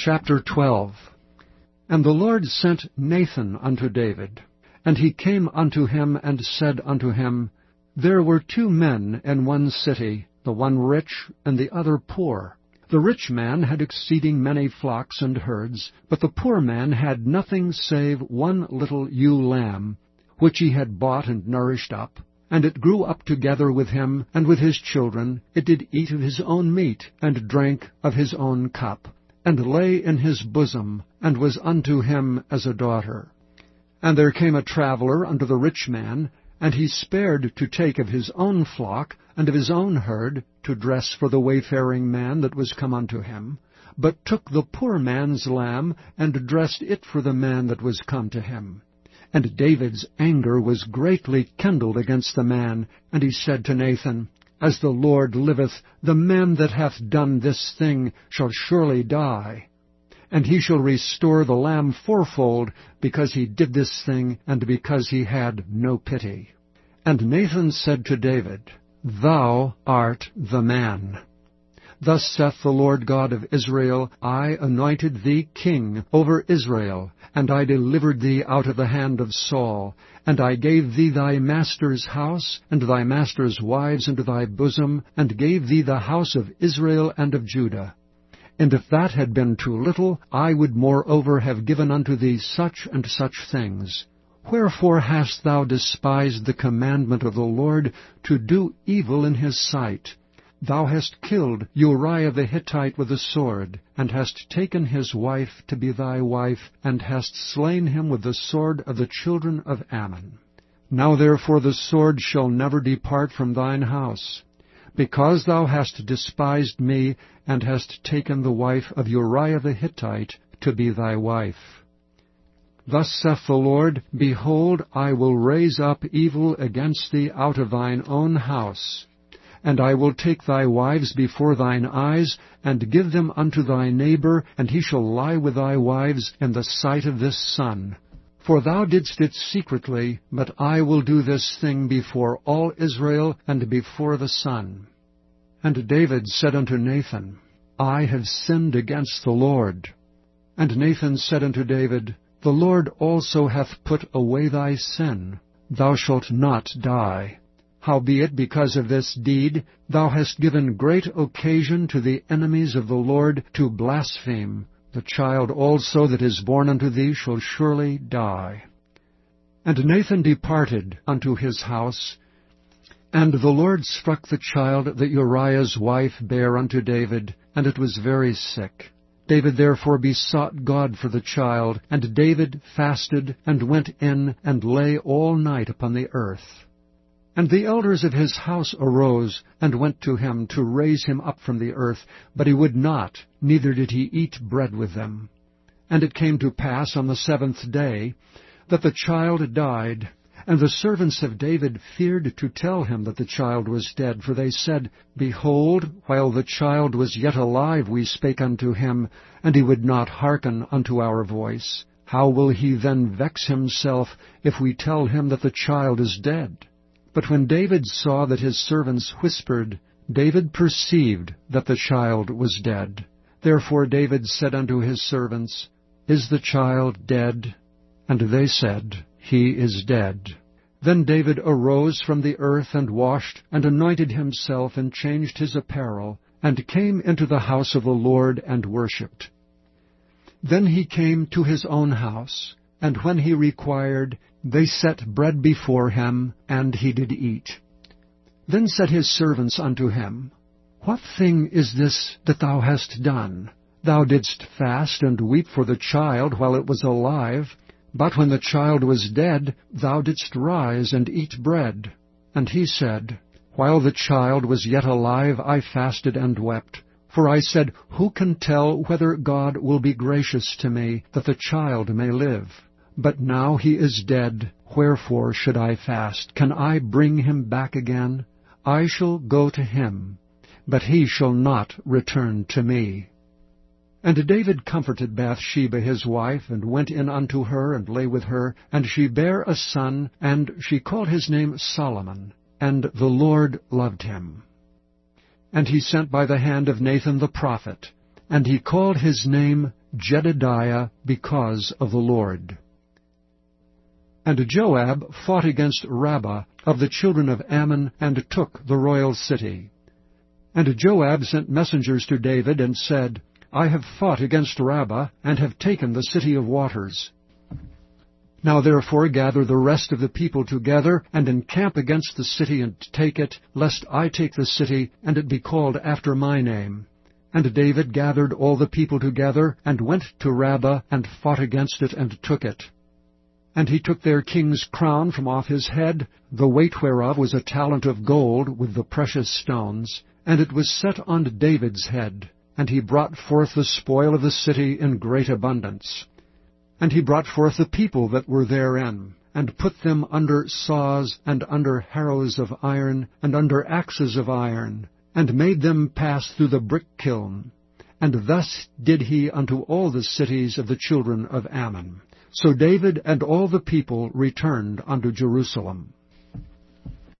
Chapter 12. And the Lord sent Nathan unto David. And he came unto him, and said unto him, There were 2 men in one city, the one rich, and the other poor. The rich man had exceeding many flocks and herds, but the poor man had nothing save 1 little ewe lamb, which he had bought and nourished up. And it grew up together with him, and with his children. It did eat of his own meat, and drank of his own cup, and lay in his bosom, and was unto him as a daughter. And there came a traveller unto the rich man, and he spared to take of his own flock, and of his own herd, to dress for the wayfaring man that was come unto him, but took the poor man's lamb, and dressed it for the man that was come to him. And David's anger was greatly kindled against the man, and he said to Nathan, As the Lord liveth, the man that hath done this thing shall surely die. And he shall restore the lamb 4-fold, because he did this thing, and because he had no pity. And Nathan said to David, Thou art the man. Thus saith the Lord God of Israel, I anointed thee king over Israel, and I delivered thee out of the hand of Saul, and I gave thee thy master's house, and thy master's wives into thy bosom, and gave thee the house of Israel and of Judah. And if that had been too little, I would moreover have given unto thee such and such things. Wherefore hast thou despised the commandment of the Lord, to do evil in his sight? Thou hast killed Uriah the Hittite with a sword, and hast taken his wife to be thy wife, and hast slain him with the sword of the children of Ammon. Now therefore the sword shall never depart from thine house, because thou hast despised me, and hast taken the wife of Uriah the Hittite to be thy wife. Thus saith the Lord, Behold, I will raise up evil against thee out of thine own house, and I will take thy wives before thine eyes, and give them unto thy neighbor, and he shall lie with thy wives in the sight of this sun. For thou didst it secretly, but I will do this thing before all Israel, and before the sun. And David said unto Nathan, I have sinned against the Lord. And Nathan said unto David, The Lord also hath put away thy sin. Thou shalt not die. Howbeit, because of this deed, thou hast given great occasion to the enemies of the Lord to blaspheme. The child also that is born unto thee shall surely die. And Nathan departed unto his house, and the Lord struck the child that Uriah's wife bare unto David, and it was very sick. David therefore besought God for the child, and David fasted, and went in, and lay all night upon the earth. And the elders of his house arose, and went to him to raise him up from the earth, but he would not, neither did he eat bread with them. And it came to pass on the 7th day, that the child died, and the servants of David feared to tell him that the child was dead, for they said, Behold, while the child was yet alive we spake unto him, and he would not hearken unto our voice. How will he then vex himself, if we tell him that the child is dead? But when David saw that his servants whispered, David perceived that the child was dead. Therefore David said unto his servants, Is the child dead? And they said, He is dead. Then David arose from the earth, and washed, and anointed himself, and changed his apparel, and came into the house of the Lord, and worshipped. Then he came to his own house, and when he required, they set bread before him, and he did eat. Then said his servants unto him, What thing is this that thou hast done? Thou didst fast and weep for the child while it was alive, but when the child was dead, thou didst rise and eat bread. And he said, While the child was yet alive, I fasted and wept. For I said, Who can tell whether God will be gracious to me, that the child may live? But now he is dead, wherefore should I fast? Can I bring him back again? I shall go to him, but he shall not return to me. And David comforted Bathsheba his wife, and went in unto her, and lay with her, and she bare a son, and she called his name Solomon, and the Lord loved him. And he sent by the hand of Nathan the prophet, and he called his name Jedidiah because of the Lord. And Joab fought against Rabbah of the children of Ammon, and took the royal city. And Joab sent messengers to David, and said, I have fought against Rabbah, and have taken the city of waters. Now therefore gather the rest of the people together, and encamp against the city, and take it, lest I take the city, and it be called after my name. And David gathered all the people together, and went to Rabbah, and fought against it, and took it. And he took their king's crown from off his head, the weight whereof was a talent of gold with the precious stones, and it was set on David's head. And he brought forth the spoil of the city in great abundance. And he brought forth the people that were therein, and put them under saws, and under harrows of iron, and under axes of iron, and made them pass through the brick kiln. And thus did he unto all the cities of the children of Ammon. So David and all the people returned unto Jerusalem.